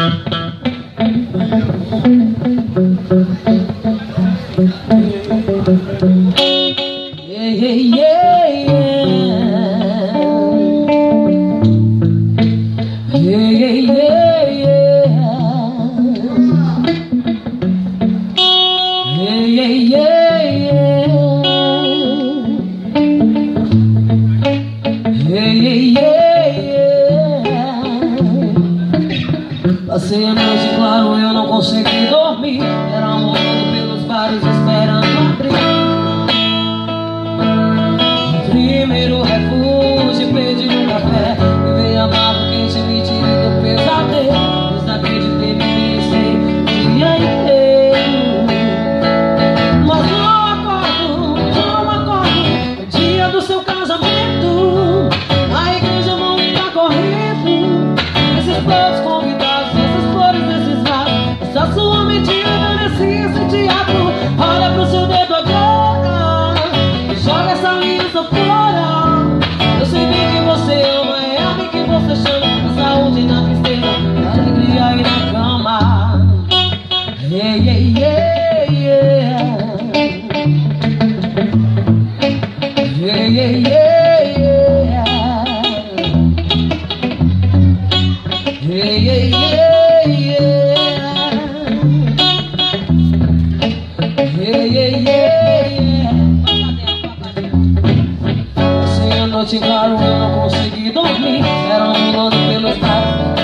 Passei a noite, claro, eu não consegui dormir. Era um mundo pelos bares esperando abrir. No primeiro refúgio pedi um café, bebei amargo quente, me tirei do pesadelo. Desacreditei, me pensei o dia inteiro. Mas não acordo no dia do seu casamento. A igreja não está correndo. Esses povos convidados, essa sua mentira nesse teatro. Olha pro seu dedo agora e joga essa aliança fora. Eu sei bem que você ama, é a mim que você chama. Na saúde, na tristeza, na alegria e na cama. Yeah, yeah, yeah, yeah. Yeah, yeah, yeah, yeah. Yeah, yeah, yeah. Passei a noite, claro, eu não consegui dormir. Era um rolando pelos bares.